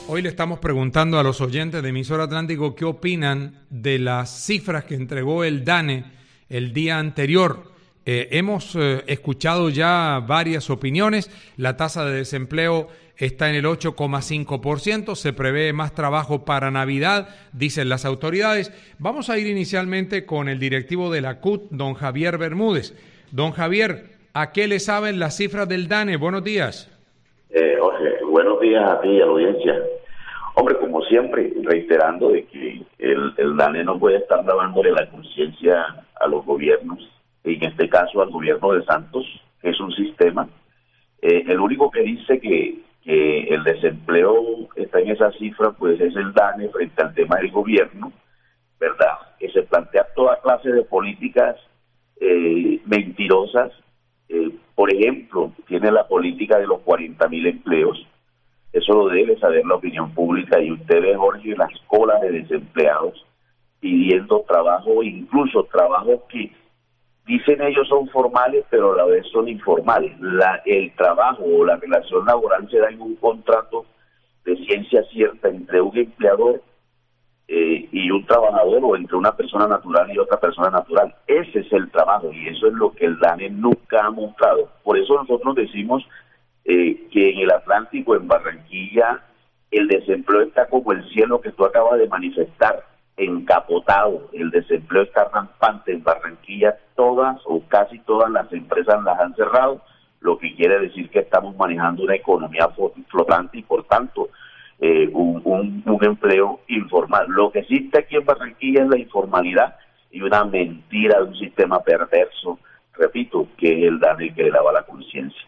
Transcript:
Hoy le estamos preguntando a los oyentes de Emisora Atlántico qué opinan de las cifras que entregó el DANE el día anterior. Hemos escuchado ya varias opiniones. La tasa de desempleo está en el 8,5%. Se prevé más trabajo para Navidad, dicen las autoridades. Vamos a ir inicialmente con el directivo de la CUT, don Javier Bermúdez. Don Javier, ¿a qué le saben las cifras del DANE? Buenos días. Jorge, buenos días a ti y a la audiencia. Hombre, como siempre, reiterando de que el DANE no puede estar lavándole la conciencia a los gobiernos, y en este caso al gobierno de Santos, que es un sistema. El único que dice que el desempleo está en esa cifra, pues es el DANE frente al tema del gobierno, ¿verdad? Que se plantea toda clase de políticas mentirosas. Por ejemplo, tiene la política de los 40.000 empleos. Eso lo debe saber la opinión pública, y usted ve, Jorge, las colas de desempleados pidiendo trabajo, incluso trabajos que dicen ellos son formales, pero a la vez son informales. El trabajo o la relación laboral se da en un contrato de ciencia cierta entre un empleador y un trabajador, o entre una persona natural y otra persona natural. Ese es el trabajo, y eso es lo que el DANE nunca ha mostrado. Por eso nosotros decimos que en el Atlántico, en Barranquilla, el desempleo está como el cielo que tú acabas de manifestar, encapotado. El desempleo está rampante en Barranquilla. Todas o casi todas las empresas las han cerrado, lo que quiere decir que estamos manejando una economía flotante y, por tanto, un empleo informal. Lo que existe aquí en Barranquilla es la informalidad y una mentira de un sistema perverso, repito, que es el DANE que le lava la conciencia.